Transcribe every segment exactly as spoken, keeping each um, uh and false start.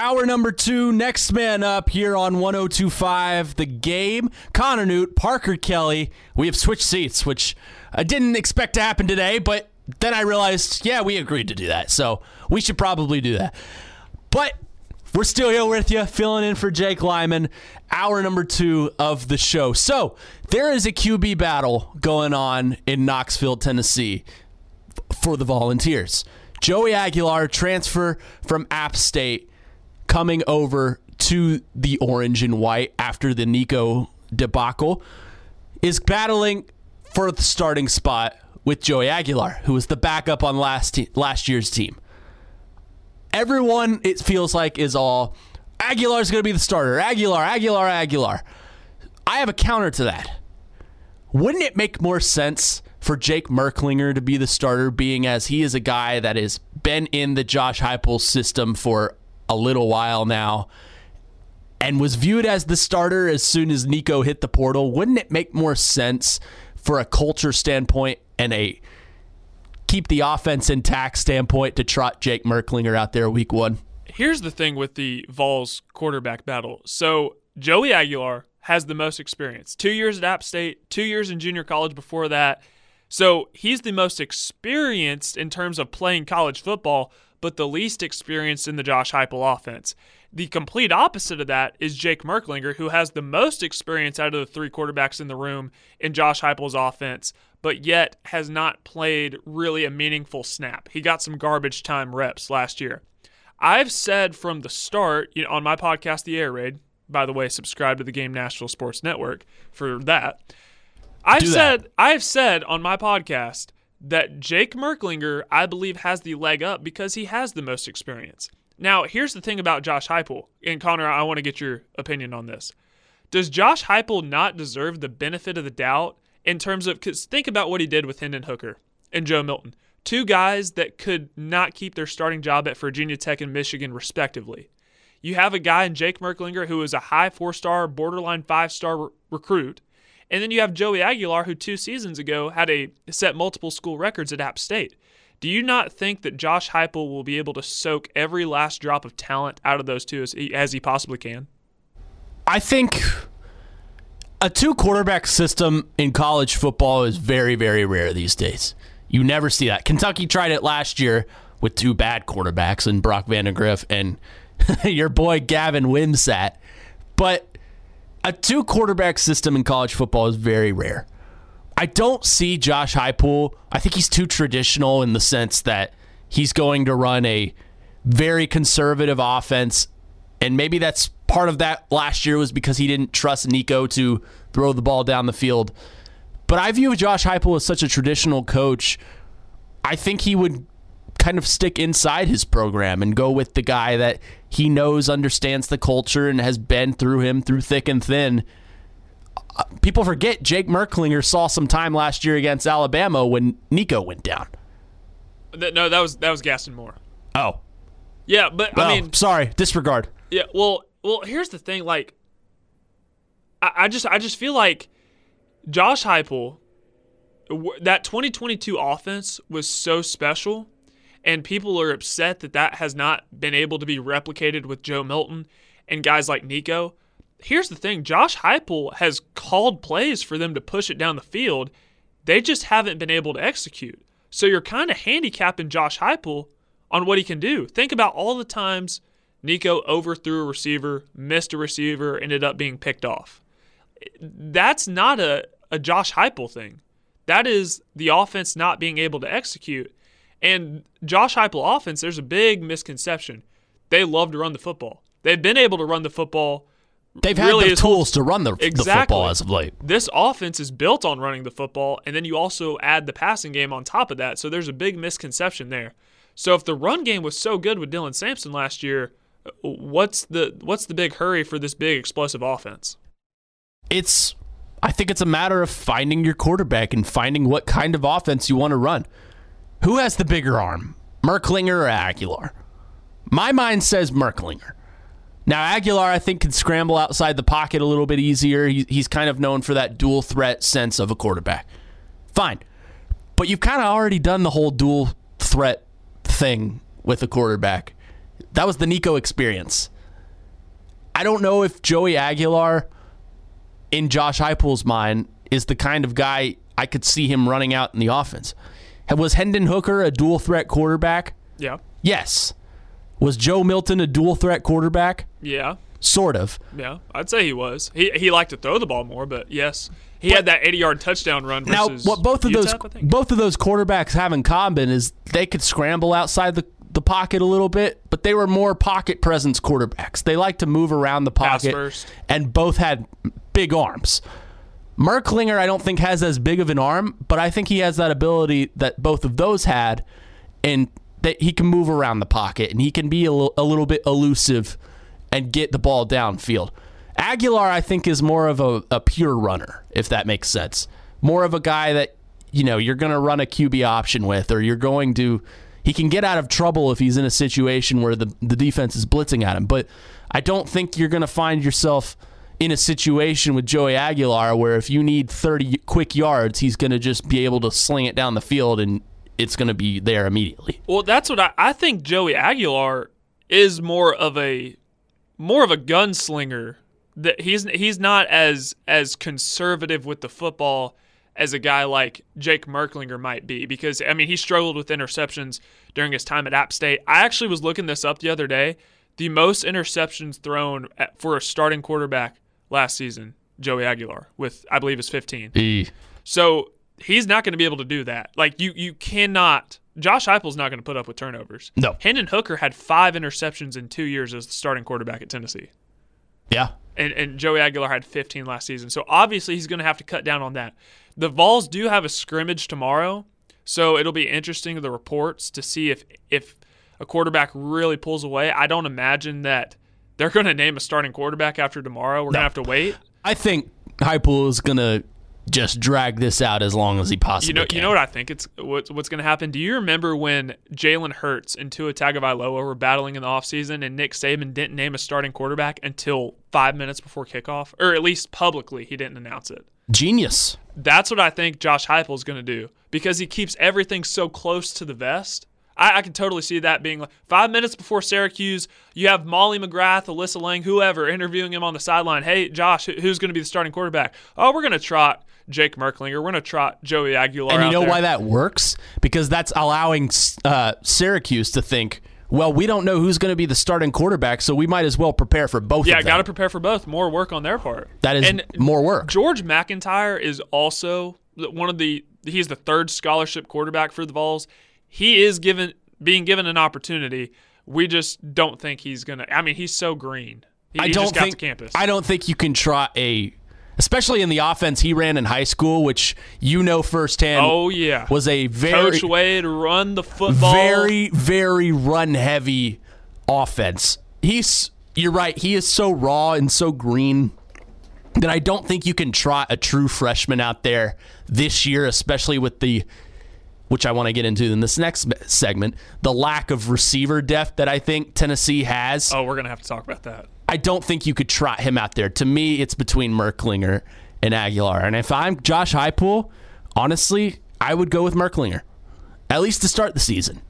Hour number two, next man up here on one oh two point five The Game. Connor Newt, Parker Kelly. We have switched seats, which I didn't expect to happen today, but then I realized, yeah, we agreed to do that, so we should probably do that. But we're still here with you, filling in for Jake Lyman. Hour number two of the show. So there is a Q B battle going on in Knoxville, Tennessee for the Volunteers. Joey Aguilar, transfer from App State, coming over to the orange and white after the Nico debacle, is battling for the starting spot with Joey Aguilar, who was the backup on last te- last year's team. Everyone, it feels like, is all, Aguilar's going to be the starter. Aguilar, Aguilar, Aguilar. I have a counter to that. Wouldn't it make more sense for Jake Merklinger to be the starter, being as he is a guy that has been in the Josh Heupel system for a little while now and was viewed as the starter as soon as Nico hit the portal? Wouldn't it make more sense for a culture standpoint and a keep the offense intact standpoint to trot Jake Merklinger out there week one? Here's the thing with the Vols quarterback battle. So Joey Aguilar has the most experience. Two years at App State, two years in junior college before that. So he's the most experienced in terms of playing college football, but the least experienced in the Josh Heupel offense. The complete opposite of that is Jake Merklinger, who has the most experience out of the three quarterbacks in the room in Josh Heupel's offense, but yet has not played really a meaningful snap. He got some garbage time reps last year. I've said from the start, you know, on my podcast, The Air Raid, by the way, subscribe to the Game Nashville Sports Network for that. I've said I've said on my podcast that Jake Merklinger, I believe, has the leg up because he has the most experience. Now, here's the thing about Josh Heupel, and Connor, I want to get your opinion on this. Does Josh Heupel not deserve the benefit of the doubt in terms of, because think about what he did with Hendon Hooker and Joe Milton, two guys that could not keep their starting job at Virginia Tech and Michigan, respectively. You have a guy in Jake Merklinger who is a high four-star, borderline five-star re- recruit. And then you have Joey Aguilar, who two seasons ago had a set multiple school records at App State. Do you not think that Josh Heupel will be able to soak every last drop of talent out of those two as he, as he possibly can? I think a two-quarterback system in college football is very, very rare these days. You never see that. Kentucky tried it last year with two bad quarterbacks in Brock Vandagriff and your boy Gavin Wimsatt. But a two-quarterback system in college football is very rare. I don't see Josh Heupel. I think he's too traditional in the sense that he's going to run a very conservative offense, and maybe that's part of that last year was because he didn't trust Nico to throw the ball down the field. But I view Josh Heupel as such a traditional coach. I think he would kind of stick inside his program and go with the guy that he knows understands the culture and has been through him through thick and thin. Uh, people forget Jake Merklinger saw some time last year against Alabama when Nico went down. No, that was that was Gaston Moore. Oh. Yeah, but well, I mean, sorry, disregard. Yeah, well, well, here's the thing. Like, I, I just I just feel like Josh Heupel, that twenty twenty-two offense was so special, and people are upset that that has not been able to be replicated with Joe Milton and guys like Nico. Here's the thing. Josh Heupel has called plays for them to push it down the field. They just haven't been able to execute. So you're kind of handicapping Josh Heupel on what he can do. Think about all the times Nico overthrew a receiver, missed a receiver, ended up being picked off. That's not a, a Josh Heupel thing. That is the offense not being able to execute. And Josh Heupel offense, there's a big misconception. They love to run the football. They've been able to run the football. They've really had the tools to run the, exactly. the football as of late. This offense is built on running the football, and then you also add the passing game on top of that. So there's a big misconception there. So if the run game was so good with Dylan Sampson last year, what's the what's the big hurry for this big explosive offense? It's, I think it's a matter of finding your quarterback and finding what kind of offense you want to run. Who has the bigger arm, Merklinger or Aguilar? My mind says Merklinger. Now, Aguilar, I think, can scramble outside the pocket a little bit easier. He, he's kind of known for that dual threat sense of a quarterback. Fine. But you've kind of already done the whole dual threat thing with a quarterback. That was the Nico experience. I don't know if Joey Aguilar, in Josh Heupel's mind, is the kind of guy I could see him running out in the offense. Was Hendon Hooker a dual threat quarterback? Yeah. Yes. Was Joe Milton a dual threat quarterback? Yeah. Sort of. Yeah, I'd say he was. He he liked to throw the ball more, but yes, he but, had that eighty-yard touchdown run. Versus now, what both of U T E those P, I think. both of those quarterbacks have in common is they could scramble outside the, the pocket a little bit, but they were more pocket presence quarterbacks. They like to move around the Pass pocket, first. and both had big arms. Merklinger, I don't think has as big of an arm, but I think he has that ability that both of those had, and that he can move around the pocket and he can be a little, a little bit elusive and get the ball downfield. Aguilar, I think, is more of a, a pure runner, if that makes sense. More of a guy that, you know, you're going to run a Q B option with, or you're going to, he can get out of trouble if he's in a situation where the, the defense is blitzing at him. But I don't think you're going to find yourself in a situation with Joey Aguilar where if you need thirty quick yards, he's going to just be able to sling it down the field and it's going to be there immediately. Well, that's what I, I think Joey Aguilar is more of a more of a gunslinger. That he's he's not as as conservative with the football as a guy like Jake Merklinger might be, because I mean he struggled with interceptions during his time at App State. I actually was looking this up the other day. The most interceptions thrown at, for a starting quarterback last season, Joey Aguilar, with I believe is fifteen. E. So he's not going to be able to do that. Like you you cannot. Josh Heupel's not going to put up with turnovers. No. Hendon Hooker had five interceptions in two years as the starting quarterback at Tennessee. Yeah. And, and Joey Aguilar had fifteen last season. So obviously he's going to have to cut down on that. The Vols do have a scrimmage tomorrow, so it'll be interesting, the reports, to see if, if a quarterback really pulls away. I don't imagine that they're going to name a starting quarterback after tomorrow. We're No. going to have to wait. I think Heupel is going to just drag this out as long as he possibly You know, can. you know what I think it's what's, what's going to happen? Do you remember when Jalen Hurts and Tua Tagovailoa were battling in the offseason and Nick Saban didn't name a starting quarterback until five minutes before kickoff? Or at least publicly he didn't announce it. Genius. That's what I think Josh Heupel is going to do, because he keeps everything so close to the vest. I, I can totally see that being like five minutes before Syracuse, you have Molly McGrath, Alyssa Lang, whoever, interviewing him on the sideline. Hey, Josh, who's going to be the starting quarterback? Oh, we're going to trot Jake Merklinger. We're going to trot Joey Aguilar. And you out know there. why that works? Because that's allowing uh, Syracuse to think, well, we don't know who's going to be the starting quarterback, so we might as well prepare for both Yeah, of them. got to prepare for both. More work on their part. That is and more work. George McIntyre is also one of the – he's the third scholarship quarterback for the Vols. He is given being given an opportunity. We just don't think he's going to – I mean, he's so green. He, I he don't just got think, to campus. I don't think you can trot a – especially in the offense he ran in high school, which you know firsthand oh, yeah. was a very Coach Wade run the football. very, very run-heavy offense. He's you're right. He is so raw and so green that I don't think you can trot a true freshman out there this year, especially with the, which I want to get into in this next segment, the lack of receiver depth that I think Tennessee has. Oh, we're going to have to talk about that. I don't think you could trot him out there. To me, it's between Merklinger and Aguilar. And if I'm Josh Heupel, honestly, I would go with Merklinger, at least to start the season.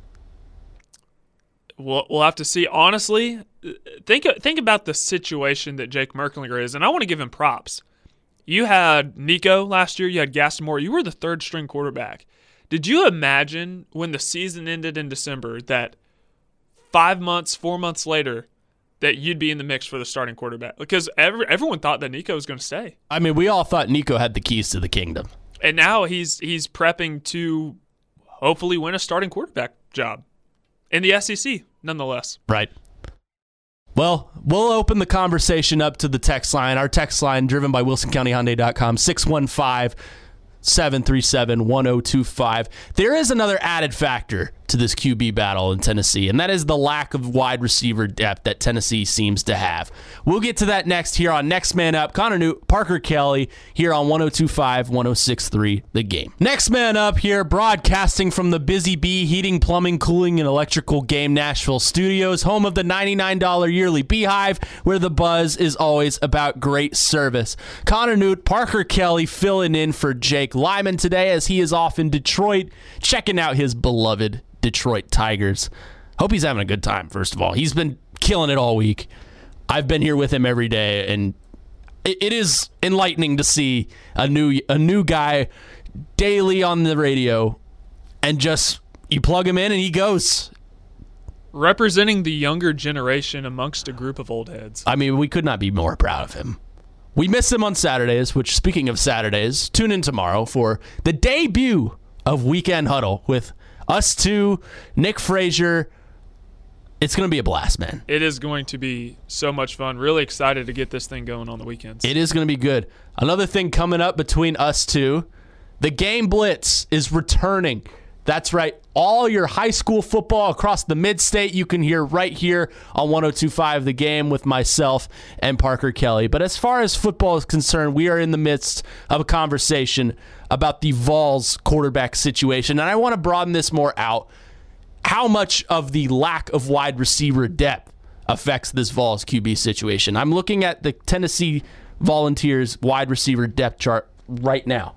We'll, we'll have to see. Honestly, think think about the situation that Jake Merklinger is, and I want to give him props. You had Nico last year. You had Gaston Moore. You were the third string quarterback. Did you imagine when the season ended in December that five months, four months later, that you'd be in the mix for the starting quarterback? Because every, everyone thought that Nico was going to stay. I mean, we all thought Nico had the keys to the kingdom. And now he's he's prepping to hopefully win a starting quarterback job in the S E C, nonetheless. Right. Well, we'll open the conversation up to the text line. Our text line, driven by Wilson County Hyundai dot com, six one five, seven three seven, one oh two five. There is another added factor to this Q B battle in Tennessee, and that is the lack of wide receiver depth that Tennessee seems to have. We'll get to that next here on Next Man Up. Connor Newt, Parker Kelly here on one oh two five, one oh six three The Game. Next Man Up here, broadcasting from the Busy Bee Heating, Plumbing, Cooling, and Electrical Game Nashville studios, home of the ninety-nine dollars yearly Beehive, where the buzz is always about great service. Connor Newt, Parker Kelly filling in for Jake Lyman today as he is off in Detroit, checking out his beloved Detroit Tigers. Hope he's having a good time, first of all. He's been killing it all week. I've been here with him every day, and it, it is enlightening to see a new a new guy daily on the radio, and just you plug him in and he goes. Representing the younger generation amongst a group of old heads. I mean, we could not be more proud of him. We miss him on Saturdays, which, speaking of Saturdays, tune in tomorrow for the debut of Weekend Huddle with us two, Nick Frazier. It's going to be a blast, man. It is going to be so much fun. Really excited to get this thing going on the weekends. It is going to be good. Another thing coming up between us two, the Game Blitz is returning. That's right. All your high school football across the mid-state you can hear right here on one oh two point five The Game with myself and Parker Kelly. But as far as football is concerned, we are in the midst of a conversation about the Vols quarterback situation. And I want to broaden this more out. How much of the lack of wide receiver depth affects this Vols Q B situation? I'm looking at the Tennessee Volunteers wide receiver depth chart right now.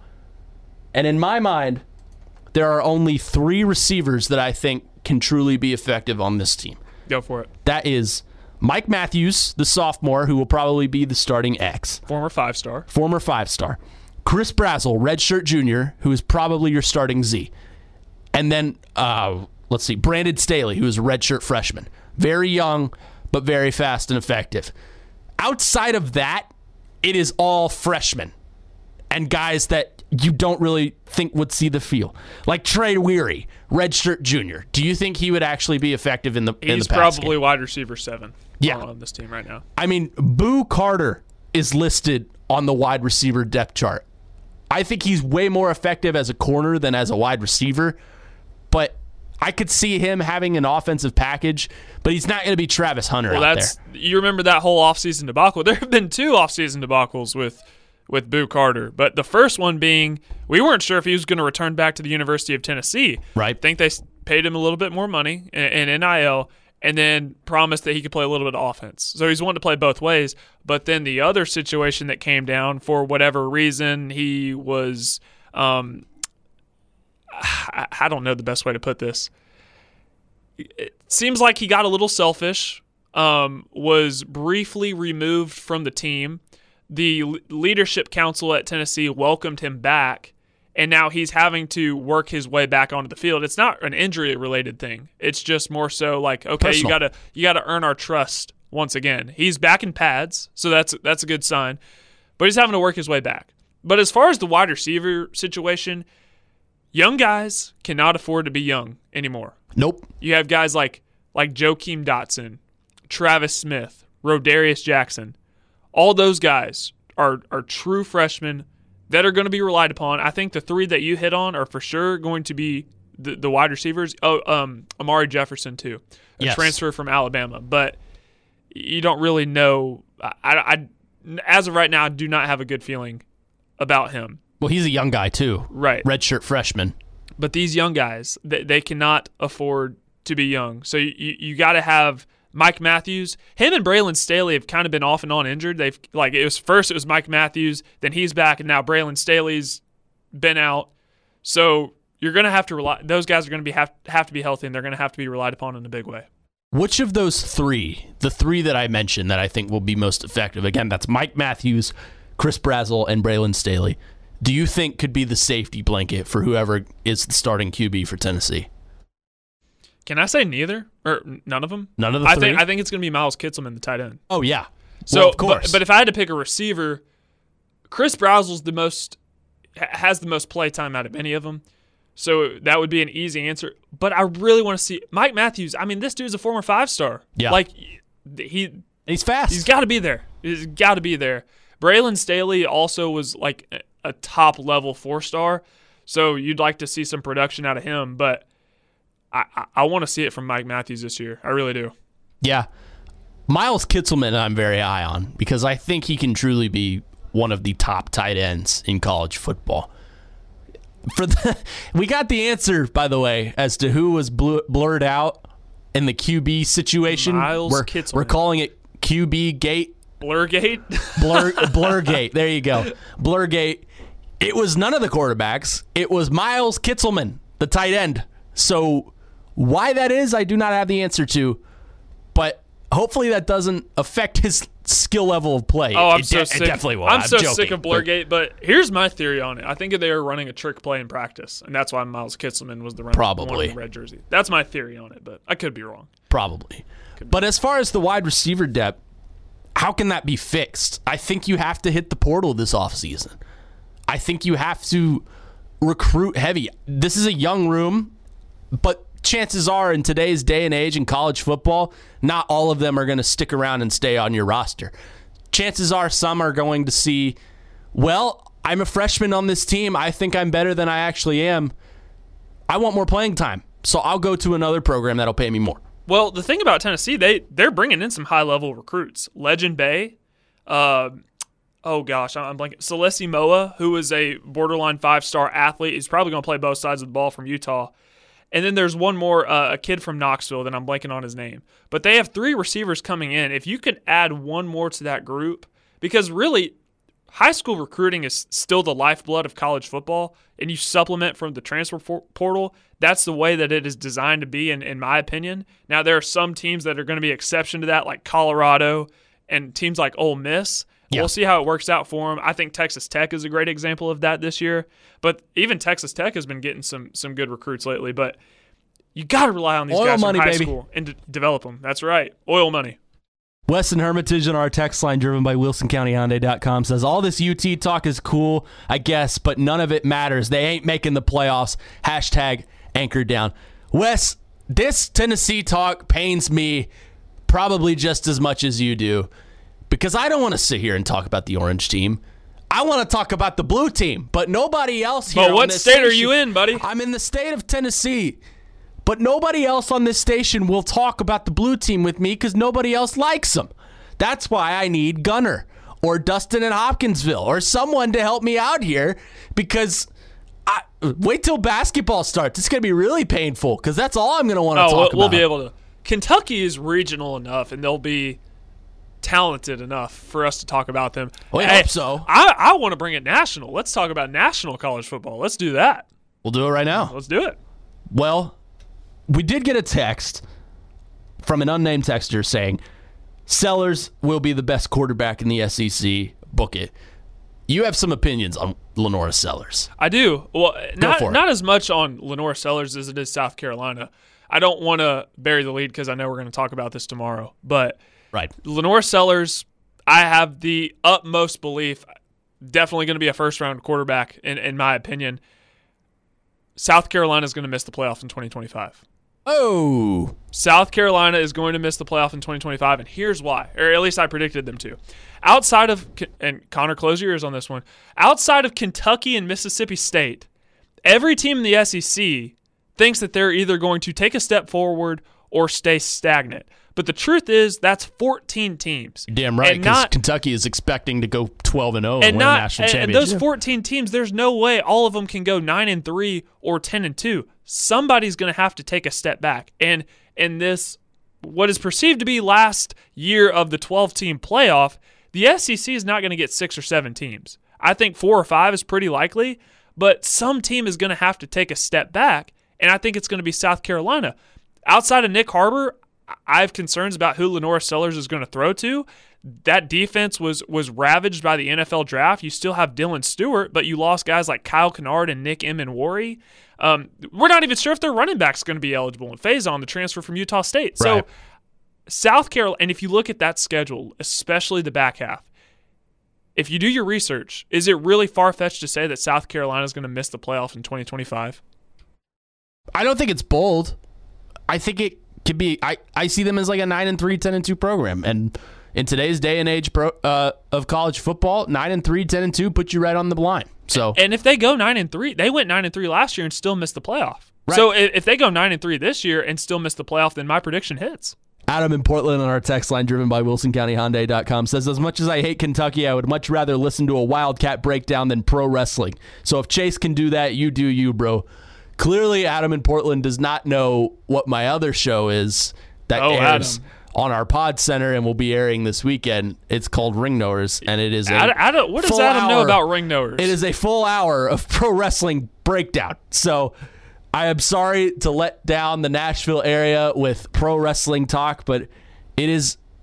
And in my mind, there are only three receivers that I think can truly be effective on this team. Go for it. That is Mike Matthews, the sophomore, who will probably be the starting X. Former five-star. Former five-star. Chris Brazzell, redshirt junior, who is probably your starting Z. And then, uh, let's see, Brandon Staley, who is a redshirt freshman. Very young, but very fast and effective. Outside of that, it is all freshmen and guys that you don't really think would see the field. Like Trey Weary, redshirt junior. Do you think he would actually be effective in the He's in the pass probably game? wide receiver seven yeah. on this team right now. I mean, Boo Carter is listed on the wide receiver depth chart. I think he's way more effective as a corner than as a wide receiver, but I could see him having an offensive package, but he's not going to be Travis Hunter well, out that's, there. You remember that whole offseason debacle? There have been two offseason debacles with with Boo Carter, but the first one being we weren't sure if he was going to return back to the University of Tennessee. Right. I think they paid him a little bit more money in, in N I L and then promised that he could play a little bit of offense. So he's wanting to play both ways, but then the other situation that came down, for whatever reason, he was um, I, I don't know the best way to put this. It seems like he got a little selfish, um, was briefly removed from the team. The leadership council at Tennessee welcomed him back, and now he's having to work his way back onto the field. It's not an injury-related thing. It's just more so like, okay, Personal. you gotta you gotta earn our trust once again. He's back in pads, so that's that's a good sign. But he's having to work his way back. But as far as the wide receiver situation, young guys cannot afford to be young anymore. Nope. You have guys like like Joakim Dotson, Travis Smith, Rodarius Jackson. All those guys are are true freshmen that are going to be relied upon. I think the three that you hit on are for sure going to be the, the wide receivers. Oh, um, Amari Jefferson too, a yes. transfer from Alabama. But you don't really know. I, I, as of right now, I do not have a good feeling about him. Well, he's a young guy too. Right. Redshirt freshman. But these young guys, they, they cannot afford to be young. So you, you, you got to have Mike Matthews. Him and Braylon Staley have kind of been off and on injured. They've like it was first it was Mike Matthews, then he's back, and now Braylon Staley's been out. So you're gonna have to rely. Those guys are gonna be have have to be healthy, and they're gonna have to be relied upon in a big way. Which of those three, the three that I mentioned that I think will be most effective? Again, that's Mike Matthews, Chris Brazzell, and Braylon Staley. Do you think could be the safety blanket for whoever is the starting Q B for Tennessee? Can I say neither or none of them? None of the I three? think I think it's going to be Miles Kitselman, the tight end. Oh yeah, So, well, of course. But, but if I had to pick a receiver, Chris Brazzell's the most has the most play time out of any of them. So that would be an easy answer. But I really want to see Mike Matthews. I mean, this dude's a former five star. Yeah, like he he's fast. He's got to be there. He's got to be there. Braylon Staley also was like a top level four star. So you'd like to see some production out of him, but I, I, I want to see it from Mike Matthews this year. I really do. Yeah. Miles Kitselman I'm very high on because I think he can truly be one of the top tight ends in college football. For the, we got the answer, by the way, as to who was bl- blurred out in the Q B situation. Miles we're, Kitselman. We're calling it Q B Gate. Blurgate? Blur Blurgate. There you go. Blurgate. It was none of the quarterbacks. It was Miles Kitselman, the tight end. So why that is, I do not have the answer to. But hopefully that doesn't affect his skill level of play. Oh, I'm it so de- sick. It definitely will. I'm, I'm so joking, sick of Blurgate, but, but here's my theory on it. I think they were running a trick play in practice, and that's why Miles Kitselman was the runner. Probably. The red jersey. That's my theory on it, but I could be wrong. Probably. But as far as the wide receiver depth, how can that be fixed? I think you have to hit the portal this offseason. I think you have to recruit heavy. This is a young room, but chances are in today's day and age in college football, not all of them are going to stick around and stay on your roster. Chances are some are going to see, well, I'm a freshman on this team. I think I'm better than I actually am. I want more playing time, so I'll go to another program that'll pay me more. Well, the thing about Tennessee, they, they're bringing in some high-level recruits. Legend Bay, uh, oh gosh, I'm blanking. Celesi Moa, who is a borderline five-star athlete. He's probably going to play both sides of the ball from Utah. And then there's one more, uh, a kid from Knoxville that I'm blanking on his name. But they have three receivers coming in. If you could add one more to that group, because really, high school recruiting is still the lifeblood of college football, and you supplement from the transfer portal, that's the way that it is designed to be, in, in my opinion. Now, there are some teams that are going to be exception to that, like Colorado and teams like Ole Miss. Yeah. We'll see how it works out for them. I think Texas Tech is a great example of that this year. But even Texas Tech has been getting some some good recruits lately. But you got to rely on these Oil guys money, from high baby. school and de- develop them. That's right. Oil money. Weston Hermitage on our text line, driven by Wilson County Hyundai dot com, says, all this U T talk is cool, I guess, but none of it matters. They ain't making the playoffs. Hashtag anchor down. Wes, this Tennessee talk pains me probably just as much as you do, because I don't want to sit here and talk about the orange team. I want to talk about the blue team, but nobody else here. But what on this state station, are you in, buddy? I'm in the state of Tennessee. But nobody else on this station will talk about the blue team with me because nobody else likes them. That's why I need Gunner or Dustin in Hopkinsville or someone to help me out here, because I, wait till basketball starts. It's going to be really painful because that's all I'm going to want to oh, talk we'll, about. We'll be able to. Kentucky is regional enough, and they'll be talented enough for us to talk about them. We hey, hope so. I, I want to bring it national. Let's talk about national college football. Let's do that. We'll do it right now. Let's do it. Well, we did get a text from an unnamed texter saying Sellers will be the best quarterback in the S E C. Book it. You have some opinions on Lenora Sellers. I do. Well, not for it. not as much on Lenora Sellers as it is South Carolina. I don't want to bury the lead because I know we're going to talk about this tomorrow. But right, Lenora Sellers, I have the utmost belief, definitely going to be a first-round quarterback, in, in my opinion. South Carolina is going to miss the playoff in twenty twenty-five. Oh. South Carolina is going to miss the playoff in twenty twenty-five, and here's why. Or at least I predicted them to. Outside of, and Connor, close your ears on this one, outside of Kentucky and Mississippi State, every team in the S E C thinks that they're either going to take a step forward or stay stagnant. But the truth is, that's fourteen teams. You're damn right, because Kentucky is expecting to go twelve and oh and, and win not, a national and, championship. And those fourteen teams, there's no way all of them can go nine and three or ten and two. Somebody's going to have to take a step back. And in this, what is perceived to be last year of the twelve-team playoff, the S E C is not going to get six or seven teams. I think four or five is pretty likely, but some team is going to have to take a step back, and I think it's going to be South Carolina. Outside of Nick Harbor, I have concerns about who Lenora Sellers is going to throw to. That defense was was ravaged by the N F L draft. You still have Dylan Stewart, but you lost guys like Kyle Kennard and Nick Emenwari. Um, we're not even sure if their running back's going to be eligible. And Faison, the transfer from Utah State. So right. South Carolina, and if you look at that schedule, especially the back half, if you do your research, is it really far-fetched to say that South Carolina is going to miss the playoff in twenty twenty-five? I don't think it's bold. I think it could be. I, I see them as like a nine and three, ten and two program, and in today's day and age pro, uh, of college football, nine and three, ten and two put you right on the line. So, and if they go nine and three, they went nine and three last year and still missed the playoff. Right. So if they go nine and three this year and still miss the playoff, then my prediction hits. Adam in Portland on our text line, driven by Wilson County Hyundai dot com, says, as much as I hate Kentucky, I would much rather listen to a Wildcat breakdown than pro wrestling. So if Chase can do that, you do you, bro. Clearly, Adam in Portland does not know what my other show is that oh, airs Adam. on our Pod Center and will be airing this weekend. It's called Ring Knowers, and it is a Adam, Adam, what does Adam hour, know about Ring Knowers? It is a full hour of pro wrestling breakdown. So I am sorry to let down the Nashville area with pro wrestling talk, but it is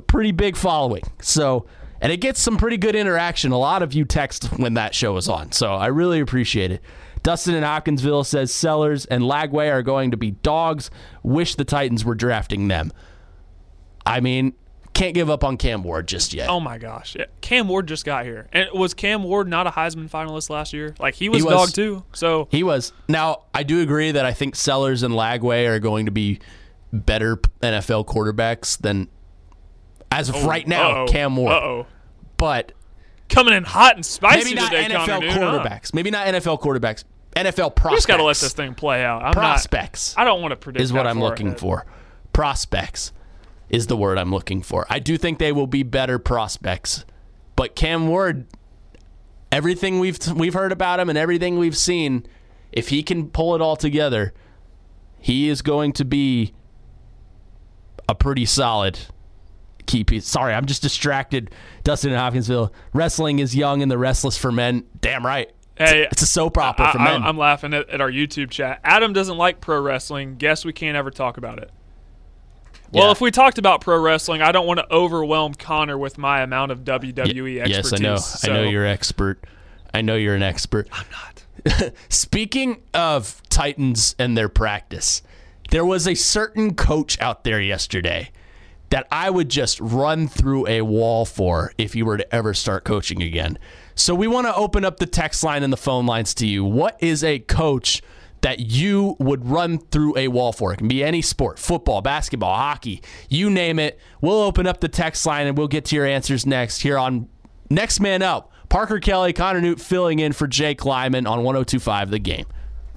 pretty big following. So, and it gets some pretty good interaction. A lot of you text when that show is on. So I really appreciate it. Dustin in Hopkinsville says Sellers and Lagway are going to be dogs. Wish the Titans were drafting them. I mean, can't give up on Cam Ward just yet. Oh, my gosh. Yeah. Cam Ward just got here. And was Cam Ward not a Heisman finalist last year? Like, he was, He a was. dog, too. So He was. Now, I do agree that I think Sellers and Lagway are going to be better N F L quarterbacks than, as of oh, right now, uh-oh, Cam Ward. Uh-oh. But Coming in hot and spicy maybe not today, N F L Connor Newton, huh? quarterbacks. Maybe not N F L quarterbacks. N F L We prospects. just got to let this thing play out. I'm prospects. Not, I don't want to predict is what that I'm far looking ahead. for. Prospects is the word I'm looking for. I do think they will be better prospects. But Cam Ward, everything we've we've heard about him and everything we've seen, if he can pull it all together, he is going to be a pretty solid key piece. Sorry, I'm just distracted. Dustin in Hopkinsville. Wrestling is young and the restless for men. Damn right. Hey, it's, it's a soap opera I, for I, men. I'm laughing at, at our YouTube chat. Adam doesn't like pro wrestling. Guess we can't ever talk about it. Well, Yeah. if we talked about pro wrestling, I don't want to overwhelm Connor with my amount of W W E Y- expertise. Yes, I know. So. I know you're expert. I know you're an expert. I'm not. Speaking of Titans and their practice, there was a certain coach out there yesterday that I would just run through a wall for if you were to ever start coaching again. So we want to open up the text line and the phone lines to you. What is a coach that you would run through a wall for? It can be any sport, football, basketball, hockey, you name it. We'll open up the text line and we'll get to your answers next here on Next Man Up. Parker Kelly, Connor Newt filling in for Jake Lyman on one oh two point five The Game.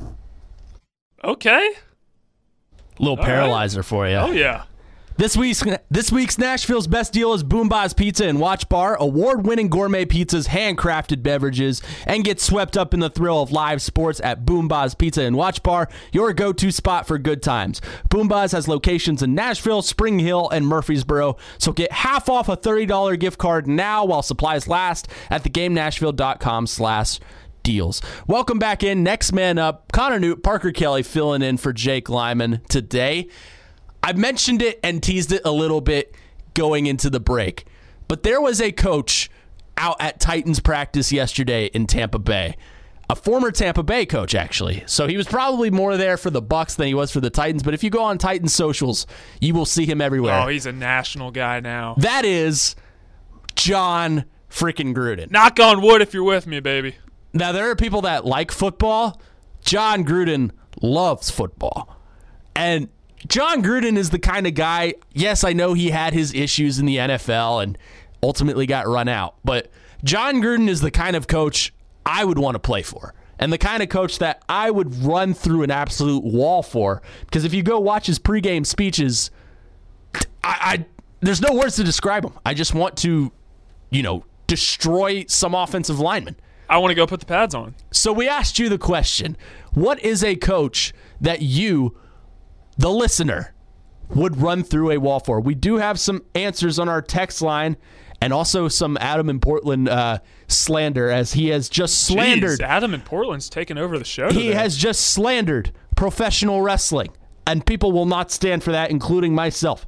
Okay. Little All paralyzer for you. Oh, yeah. This week's this week's Nashville's best deal is Boomba's Pizza and Watch Bar, award-winning gourmet pizzas, handcrafted beverages, and get swept up in the thrill of live sports at Boomba's Pizza and Watch Bar, your go-to spot for good times. Boomba's has locations in Nashville, Spring Hill, and Murfreesboro, so get half off a thirty dollars gift card now while supplies last at thegamenashville.com slash deals. Welcome back in. Next man up, Connor Newt, Parker Kelly filling in for Jake Lyman today. I mentioned it and teased it a little bit going into the break, but there was a coach out at Titans practice yesterday in Tampa Bay, a former Tampa Bay coach, actually. So he was probably more there for the Bucs than he was for the Titans, but if you go on Titans socials, you will see him everywhere. Oh, he's a national guy now. That is John freaking Gruden. Knock on wood if you're with me, baby. Now, there are people that like football. John Gruden loves football. And John Gruden is the kind of guy, yes, I know he had his issues in the N F L and ultimately got run out, but John Gruden is the kind of coach I would want to play for and the kind of coach that I would run through an absolute wall for, because if you go watch his pregame speeches, I, I there's no words to describe him. I just want to, you know, destroy some offensive linemen. I want to go put the pads on. So we asked you the question, what is a coach that you, the listener, would run through a wall for? We do have some answers on our text line and also some Adam in Portland uh, slander, as he has just slandered. Jeez, Adam in Portland's taking over the show He today. has just slandered professional wrestling, and people will not stand for that, including myself.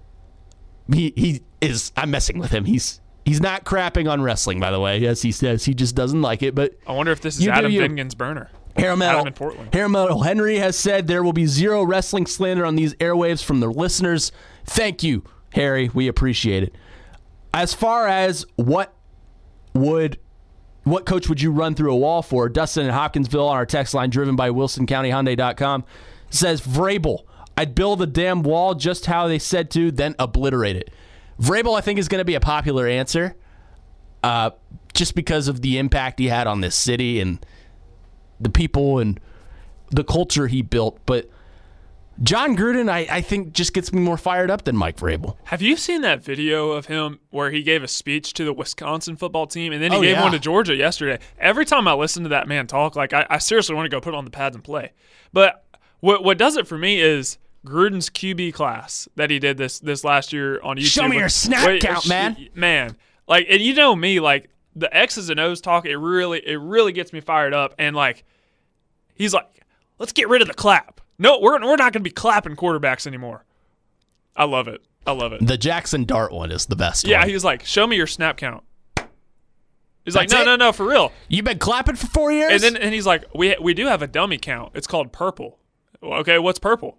He he is, I'm messing with him. He's he's not crapping on wrestling, by the way, as he says. He just doesn't like it, but I wonder if this is You do Adam you. Vingan's burner. Hair Metal, Adam in Portland. Hair Metal Henry has said there will be zero wrestling slander on these airwaves from the listeners. Thank you, Harry. We appreciate it. As far as what would what coach would you run through a wall for? Dustin in Hopkinsville on our text line, driven by Wilson County Hyundai dot com, says Vrabel. I'd build a damn wall just how they said to, then obliterate it. Vrabel, I think, is going to be a popular answer, uh, just because of the impact he had on this city and the people and the culture he built. But John Gruden, I, I think, just gets me more fired up than Mike Vrabel. Have you seen that video of him where he gave a speech to the Wisconsin football team and then he Oh, gave yeah. one to Georgia yesterday? Every time I listen to that man talk, like I, I seriously want to go put on the pads and play. But what what does it for me is Gruden's Q B class that he did this this last year on YouTube. Show me your snap Wait, count, sh- man. Man, like, and you know me, like the X's and O's talk, it really it really gets me fired up. And like, he's like, let's get rid of the clap. No, we're we're not going to be clapping quarterbacks anymore. I love it. I love it. The Jackson Dart one is the best Yeah, one. he was like, show me your snap count. He's like, That's no, it? no, no, for real. You've been clapping for four years? And then and he's like, we we do have a dummy count. It's called purple. Well, okay, what's purple?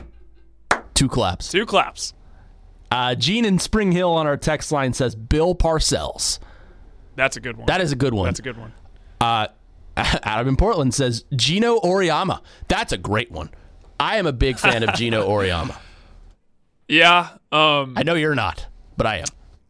Two claps. Two claps. Uh, Gene in Spring Hill on our text line says Bill Parcells. That's a good one. That is a good one. That's a good one. Uh, Adam in Portland says Gino Oriyama. That's a great one. I am a big fan of Gino Oriyama. Yeah. Um, I know you're not, but I am.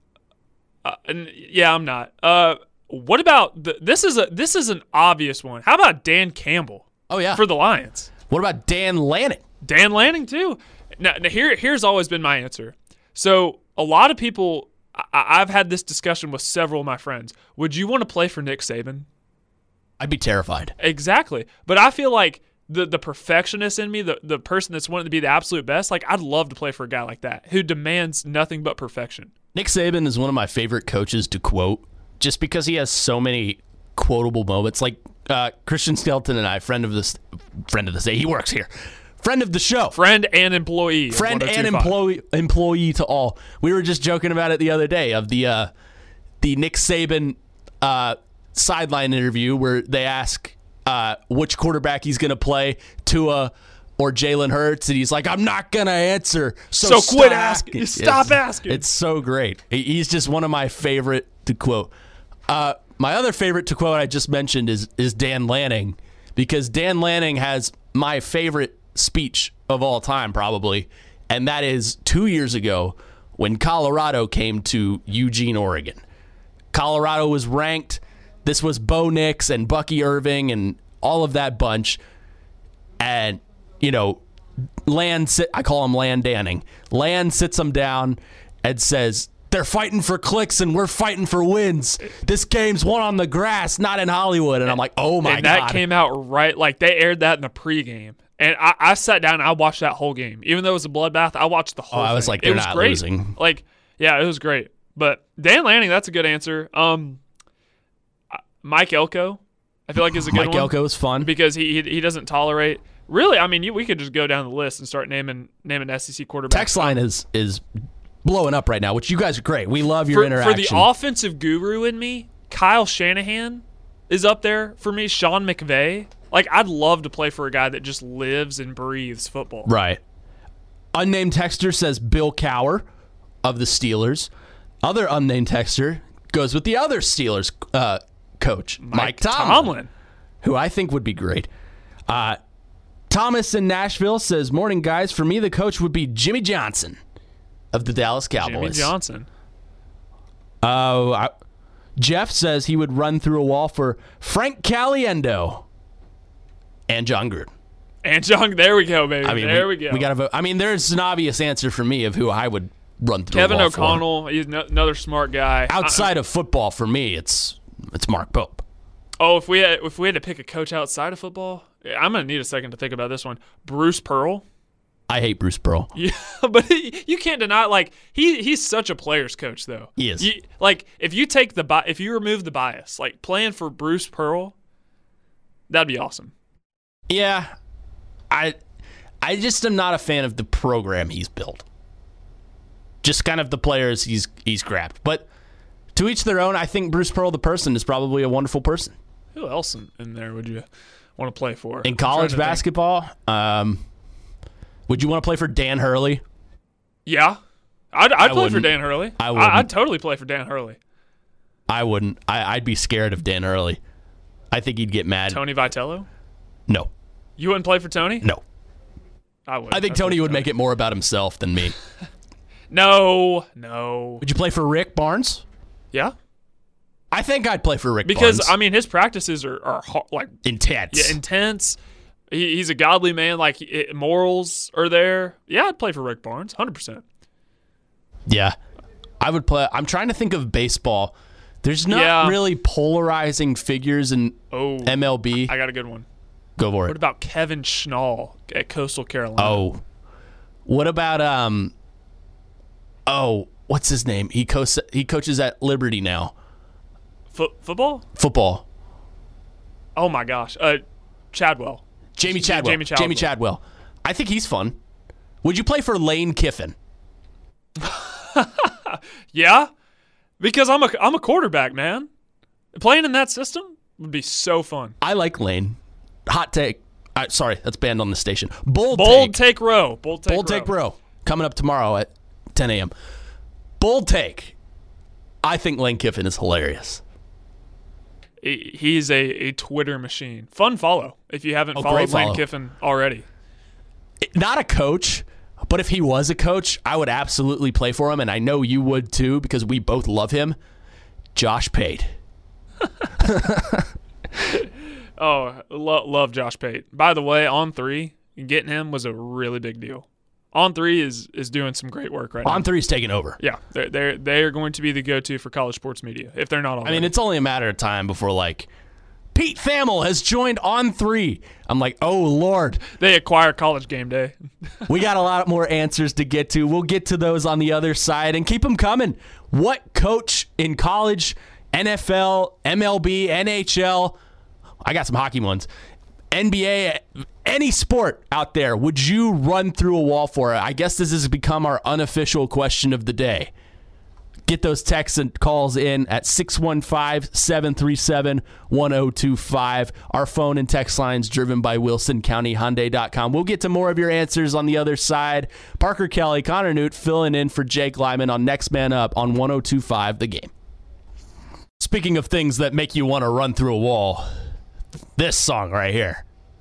uh, and yeah, I'm not. Uh, what about the, this? Is a this is an obvious one. How about Dan Campbell Oh, yeah. for the Lions? What about Dan Lanning? Dan Lanning too. Now, now here here's always been my answer. So a lot of people, I, I've had this discussion with several of my friends. Would you want to play for Nick Saban? I'd be terrified. Exactly. But I feel like the the perfectionist in me, the, the person that's wanting to be the absolute best, like I'd love to play for a guy like that who demands nothing but perfection. Nick Saban is one of my favorite coaches to quote just because he has so many quotable moments. Like uh, Christian Skelton and I, friend of this, friend of the day, he works here. Friend of the show. Friend and employee. of Friend and one oh two point five. employee employee to all. We were just joking about it the other day of the uh, the Nick Saban uh, sideline interview where they ask uh, which quarterback he's going to play, Tua or Jalen Hurts, and he's like, "I'm not going to answer." So, So quit stop asking. Stop it's, asking. It's so great. He- He's just one of my favorite to quote. Uh, my other favorite to quote I just mentioned is is Dan Lanning, because Dan Lanning has my favorite speech of all time probably, and that is two years ago when Colorado came to Eugene, Oregon. Colorado was ranked. This was Bo Nix and Bucky Irving and all of that bunch. And, you know, Land, sit, I call him Land Danning. Land sits him down and says, they're fighting for clicks and we're fighting for wins. This game's won on the grass, not in Hollywood. And I'm like, oh my and that God. came out right, like they aired that in the pregame. And I, I sat down and I watched that whole game. Even though it was a bloodbath, I watched the whole Oh, I was thing. like, they're it was not great. losing. Like, yeah, it was great. But Dan Lanning, that's a good answer. Um, Mike Elko, I feel like is a good Mike one. Elko is fun. because he, he he doesn't tolerate. Really, I mean, you, we could just go down the list and start naming naming S E C quarterbacks. Text line is is blowing up right now, which you guys are great. We love your for, interaction. for the offensive guru in me, Kyle Shanahan is up there for me. Sean McVay. Like, I'd love to play for a guy that just lives and breathes football. Right. Unnamed texter says Bill Cowher of the Steelers. Other unnamed texter goes with the other Steelers uh, coach, Mike, Mike Tomlin, Tomlin. who I think would be great. Uh, Thomas in Nashville says, morning, guys. For me, the coach would be Jimmy Johnson of the Dallas Cowboys. Jimmy Johnson. Uh, I, Jeff says he would run through a wall for Frank Caliendo and John Gruden. And John, there we go, baby. I mean, there we, we, go. We got to vote. I mean, there's an obvious answer for me of who I would run through. Kevin a wall for. O'Connell. He's no, another smart guy. Outside of football, for me, it's it's Mark Pope. I, oh, if we had, if we had to pick a coach outside of football, I'm gonna need a second to think about this one. Bruce Pearl. I hate Bruce Pearl. Yeah, but he, you can't deny, like, he he's such a player's coach, though. He is. You, like, if you take the bi- if you remove the bias, like playing for Bruce Pearl, that'd be awesome. Yeah, I I just am not a fan of the program he's built. Just kind of the players he's he's grabbed. But to each their own. I think Bruce Pearl, the person, is probably a wonderful person. Who else in, in there would you want to play for? In I'm college trying to think. basketball, um, would you want to play for Dan Hurley? Yeah, I'd, I'd I play for wouldn't. Dan Hurley. I I wouldn't. I'd totally play for Dan Hurley. I wouldn't. I, I'd be scared of Dan Hurley. I think he'd get mad. Tony Vitello. No, You wouldn't play for Tony? no. I would. I think I'd play Tony for would make it more about himself than me. No, no. Would you play for Rick Barnes? Yeah, I think I'd play for Rick because Barnes. I mean his practices are are hard, like intense. yeah, intense. He, he's a godly man. Like it, morals are there. Yeah, I'd play for Rick Barnes, hundred percent. Yeah. I would play. I'm trying to think of baseball. There's not Yeah. really polarizing figures in Oh, M L B. I got a good one. Go for What it. about Kevin Schnall at Coastal Carolina? Oh. What about um Oh, what's his name? He co- he coaches at Liberty now. Fo- football? Football. Oh my gosh, uh, Chadwell. Jamie Jamie Chadwell. Chadwell. Jamie Chadwell. I think he's fun. Would you play for Lane Kiffin? Yeah, because I'm a I'm a quarterback, man. Playing in that system would be so fun. I like Lane. Hot take. Uh, sorry, that's banned on the station. Bold, Bold take. take row. Bold take Bold row. take row. Coming up tomorrow at ten a.m. Bold take. I think Lane Kiffin is hilarious. He- He's a, a Twitter machine. Fun follow if you haven't Oh, followed great Lane follow. Kiffin already. Not a coach, but if he was a coach, I would absolutely play for him, and I know you would too because we both love him. Josh Pate. Oh, lo- love Josh Pate. By the way, On three, getting him was a really big deal. On three is is doing some great work right now. On three's taking over. Yeah, they're, they're they are going to be the go-to for college sports media if they're not already. I mean, it's only a matter of time before, like, Pete Thamel has joined On three. I'm like, oh, Lord. They acquire College Game Day. We got a lot more answers to get to. We'll get to those on the other side and keep them coming. What coach in college, N F L, M L B, N H L, I got some hockey ones, N B A, any sport out there, would you run through a wall for it? I guess this has become our unofficial question of the day. Get those texts and calls in at six one five, seven three seven, one zero two five. Our phone and text lines driven by Wilson County Hyundai dot com. We'll get to more of your answers on the other side. Parker Kelly, Connor Newt filling in for Jake Lyman on Next Man Up on one oh two point five The Game. Speaking of things that make you want to run through a wall, this song right here.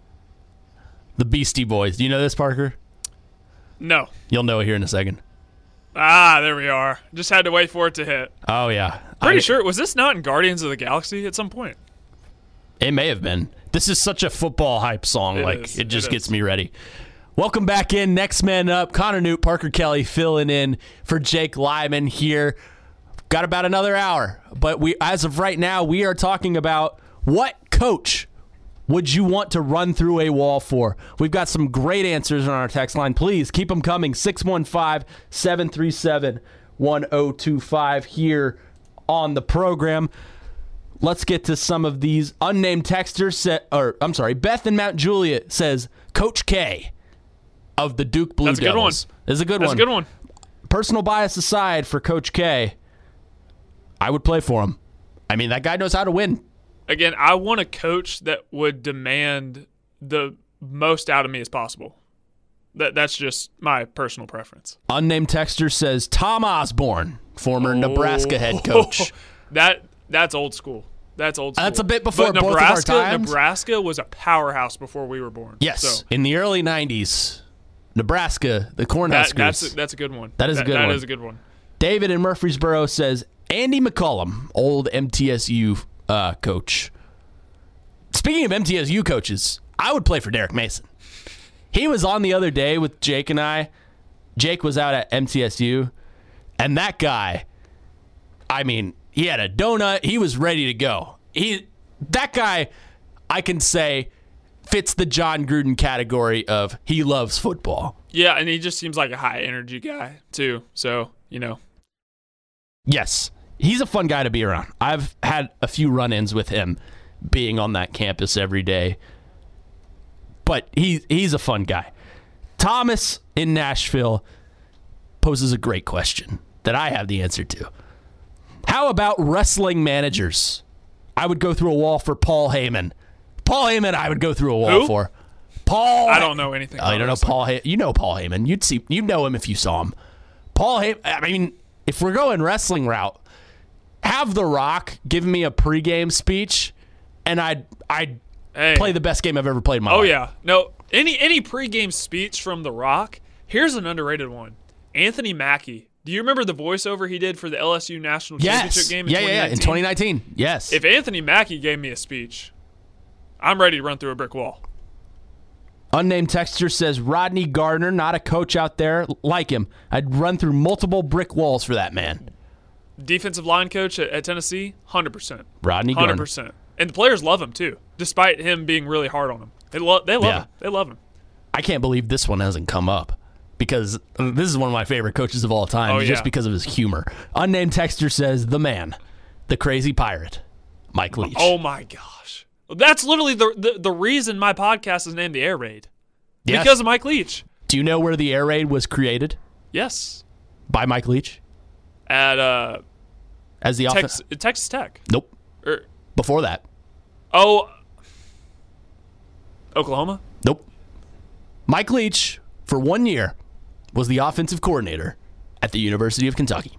The Beastie Boys. Do you know this, Parker? No. You'll know it here in a second. Ah, there we are. Just had to wait for it to hit. Oh, yeah. Pretty I- sure. Was this not in Guardians of the Galaxy at some point? It may have been. This is such a football hype song. It like is. it just It gets is. me ready. Welcome back in. Next Man Up. Connor Newt, Parker Kelly filling in for Jake Lyman here. Got about another hour. But we, as of right now, we are talking about what coach would you want to run through a wall for? We've got some great answers on our text line. Please keep them coming. six one five, seven three seven, one oh two five here on the program. Let's get to some of these unnamed texters. Set, or I'm sorry, Beth in Mount Juliet says Coach K of the Duke Blue That's a good Devils. one. Is a good That's one. a good one. Personal bias aside for Coach K, I would play for him. I mean, that guy knows how to win. Again, I want a coach that would demand the most out of me as possible. That That's just my personal preference. Unnamed texter says Tom Osborne, former Oh. Nebraska head coach. That That's old school. That's old school. That's a bit before but both of our Nebraska, times. Nebraska was a powerhouse before we were born. Yes, So in the early nineties, Nebraska, the that, Cornhuskers. that's, a, that's a good one. That is a That- good that one. is a good one. David in Murfreesboro says Andy McCullum, old M T S U uh, coach. Speaking of M T S U coaches, I would play for Derek Mason. He was on the other day with Jake and I. Jake was out at M T S U, and that guy, I mean, he had a donut. He was ready to go. He, that guy, I can say, fits the John Gruden category of he loves football. Yeah, and he just seems like a high energy guy too. So, you know. Yes, he's a fun guy to be around. I've had a few run-ins with him being on that campus every day. But he, he's a fun guy. Thomas in Nashville poses a great question that I have the answer to. How about wrestling managers? I would go through a wall for Paul Heyman. Paul Heyman I would go through a wall Who? for. Paul I don't know anything Oh, about you don't know wrestling. Paul Heyman. You know Paul Heyman. You'd see you know him if you saw him. Paul Heyman, I mean, if we're going wrestling route, have The Rock give me a pregame speech and I'd I'd Hey. play the best game I've ever played in my Oh life. yeah, no. Any any pregame speech from The Rock? Here's an underrated one. Anthony Mackie. Do you remember the voiceover he did for the L S U national championship Yes. game? In Yeah, yeah, yeah. In twenty nineteen. Yes. If Anthony Mackie gave me a speech, I'm ready to run through a brick wall. Unnamed texture says Rodney Gardner, not a coach out there like him. I'd run through multiple brick walls for that man. Defensive line coach at, at Tennessee, one hundred percent. Rodney one hundred Gardner. percent. And the players love him too, despite him being really hard on them. They, lo- they love Yeah. him. They love him. I can't believe this one hasn't come up because this is one of my favorite coaches of all time Oh, just yeah. because of his humor. Unnamed texter says the man, the crazy pirate, Mike Leach. Oh my gosh. That's literally the, the, the reason my podcast is named The Air Raid. Yes. Because of Mike Leach. Do you know where the air raid was created? Yes. By Mike Leach? At uh, As the Tex- offense? Texas Tech. Nope. Or, Before that? oh, Oklahoma? Nope. Mike Leach, for one year, was the offensive coordinator at the University of Kentucky.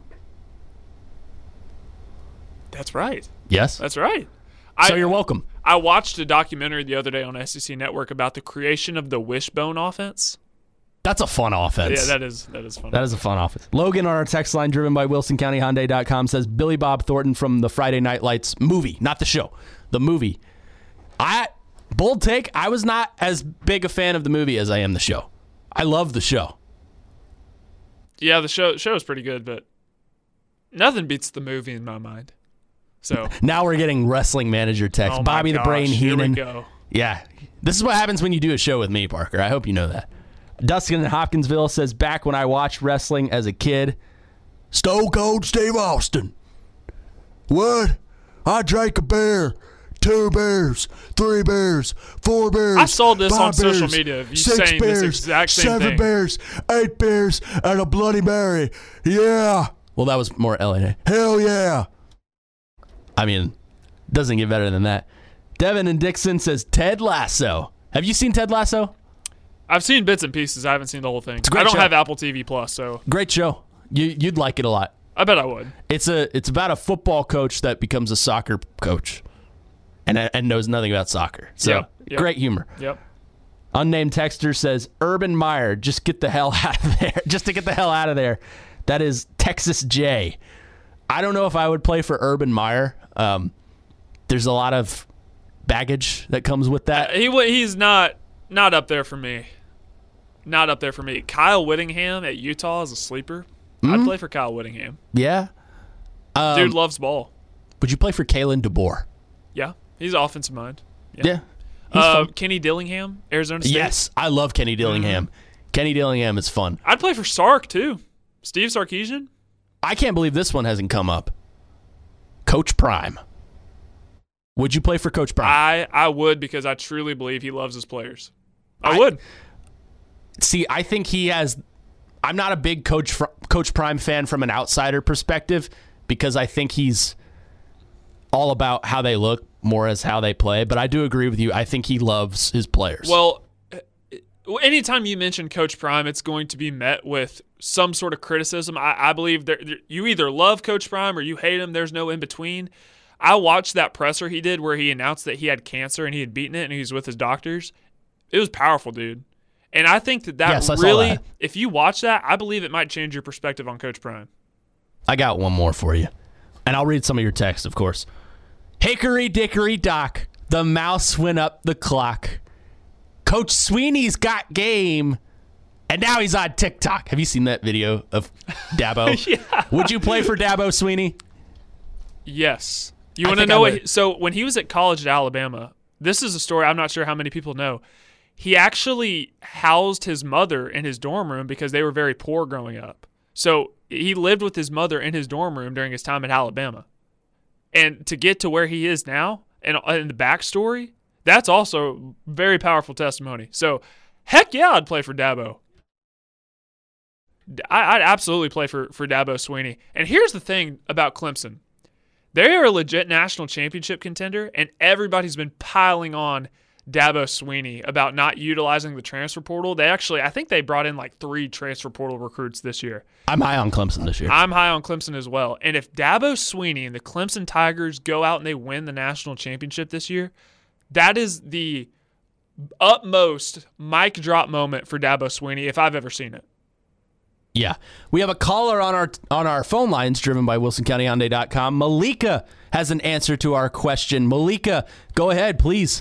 That's right. Yes? That's right. So I, you're welcome. I watched a documentary the other day on S E C Network about the creation of the wishbone offense. That's a fun offense. Yeah, that is that is fun. That is a fun offense. Logan on our text line, driven by Wilson County Hyundai dot com, says Billy Bob Thornton from the Friday Night Lights movie, not the show, the movie. I bold take. I was not as big a fan of the movie as I am the show. I love the show. Yeah, the show show is pretty good, but nothing beats the movie in my mind. So now we're getting wrestling manager text. oh Bobby my the Brain gosh, here we Heenan. go. Yeah, this is what happens when you do a show with me, Parker. I hope you know that. Dustin in Hopkinsville says, back when I watched wrestling as a kid, Stone Cold Steve Austin. What? I drank a beer. Two beers. Three beers. Four beers. I saw this five on social beers, media of you six saying this beers, exact same seven thing. beers. Eight beers. And a Bloody Mary. Yeah. Well, that was more L A. Hell yeah. I mean, doesn't get better than that. Devin and Dixon says, Ted Lasso. Have you seen Ted Lasso? I've seen bits and pieces. I haven't seen the whole thing. It's a great I don't show. have Apple T V Plus, so Great show. You, you'd like it a lot. I bet I would. It's a it's about a football coach that becomes a soccer coach, and and knows nothing about soccer. So Yep, yep. great humor. Yep. Unnamed texter says Urban Meyer, just get the hell out of there. Just to get the hell out of there. That is Texas J. I don't know if I would play for Urban Meyer. Um, there's a lot of baggage that comes with that. Uh, he wa- he's not not up there for me. Not up there for me. Kyle Whittingham at Utah is a sleeper. Mm-hmm. I'd play for Kyle Whittingham. Yeah. Um, Dude loves ball. would you play for Kalen DeBoer? Yeah, he's offensive mind. Yeah. He's Uh, fun. Kenny Dillingham, Arizona State. Yes, I love Kenny Dillingham. Mm-hmm. Kenny Dillingham is fun. I'd play for Sark too. Steve Sarkisian. I can't believe this one hasn't come up. Coach Prime. Would you play for Coach Prime? I I would because I truly believe he loves his players. I, I- would. See, I think he has. I'm not a big Coach Fr- Coach Prime fan from an outsider perspective because I think he's all about how they look more as how they play. But I do agree with you. I think he loves his players. Well, anytime you mention Coach Prime, it's going to be met with some sort of criticism. I, I believe there, you either love Coach Prime or you hate him. There's no in between. I watched that presser he did where he announced that he had cancer and he had beaten it and he was with his doctors. It was powerful, dude. And I think that that Yes, I saw really, that. if you watch that, I believe it might change your perspective on Coach Prime. I got one more for you. And I'll read some of your texts, of course. Hickory dickory dock. The mouse went up the clock. Coach Sweeney's got game. And now he's on TikTok. Have you seen that video of Dabo? Yeah. Would you play for Dabo Sweeney? Yes. You I want to think I know what? would. He, so when he was at college at Alabama, this is a story I'm not sure how many people know. He actually housed his mother in his dorm room because they were very poor growing up. So he lived with his mother in his dorm room during his time at Alabama. And to get to where he is now, and, and the backstory, that's also very powerful testimony. So, heck yeah, I'd play for Dabo. I, I'd absolutely play for, for Dabo Sweeney. And here's the thing about Clemson. They are a legit national championship contender, and everybody's been piling on Dabo Sweeney about not utilizing the transfer portal. They actually, I think they brought in like three transfer portal recruits this year. I'm high on Clemson this year. I'm high on Clemson as well. And if Dabo Sweeney and the Clemson Tigers go out and they win the national championship this year, that is the utmost mic drop moment for Dabo Sweeney if I've ever seen it. Yeah. We have a caller on our on our phone lines driven by Wilson County Hyundai dot com. Malika has an answer to our question. Malika, go ahead, please.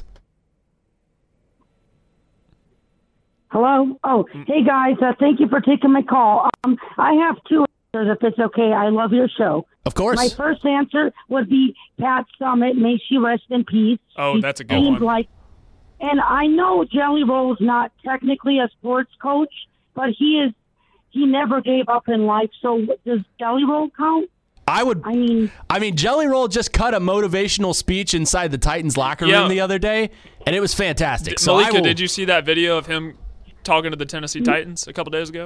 Hello? Oh, hey guys, uh, thank you for taking my call. Um, I have two answers if it's okay. I love your show. Of course. My first answer would be Pat Summit. May she rest in peace. Oh, He that's a good seemed one. Like, and I know Jelly Roll's not technically a sports coach, but he is. He never gave up in life. So does Jelly Roll count? I would I mean, I mean Jelly Roll just cut a motivational speech inside the Titans locker room Yeah. the other day, and it was fantastic. D- So I Malika, will, did you see that video of him talking to the Tennessee Titans a couple days ago? no,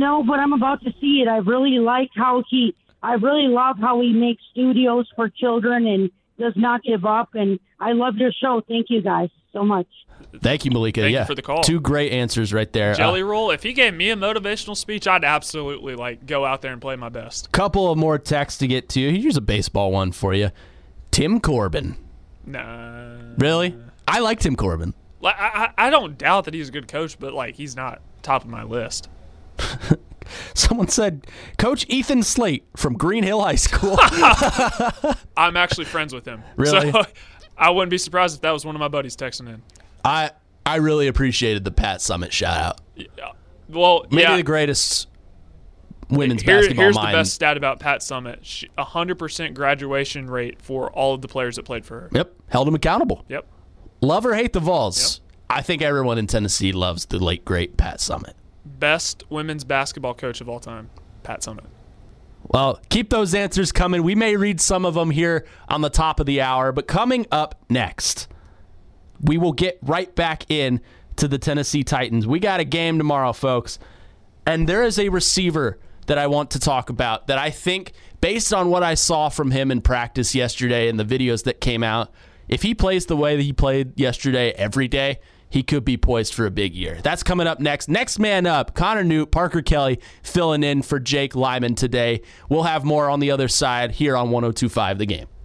No, but I'm about to see it. I really like how he, I really love how he makes studios for children and does not give up. And I love your show. Thank you guys so much. Thank you, Malika. Thank yeah, you for the call. Two great answers right there. Jelly Uh, Roll, if he gave me a motivational speech, I'd absolutely like go out there and play my best. couple of more texts to get to. Here's a baseball one for you. Tim Corbin. Nah. Really? I like Tim Corbin. Like, I, I I don't doubt that he's a good coach, but like he's not top of my list. Someone said, Coach Ethan Slate from Green Hill High School. I'm actually friends with him. Really? So I wouldn't be surprised if that was one of my buddies texting in. I I really appreciated the Pat Summit shout out. Yeah. Well, Maybe yeah. the greatest women's Here- basketball here's mind. the best stat about Pat Summit: She- one hundred percent graduation rate for all of the players that played for her. Yep, held him accountable. Yep. Love or hate the Vols. I think everyone in Tennessee loves the late great Pat Summit. Best women's basketball coach of all time, Pat Summit. Well, keep those answers coming. We may read some of them here on the top of the hour, but coming up next, we will get right back in to the Tennessee Titans. We got a game tomorrow, folks, and there is a receiver that I want to talk about that I think, based on what I saw from him in practice yesterday and the videos that came out, if he plays the way that he played yesterday every day, he could be poised for a big year. That's coming up next. Next man up, Connor Newt, Parker Kelly filling in for Jake Lyman today. We'll have more on the other side here on one oh two point five The Game.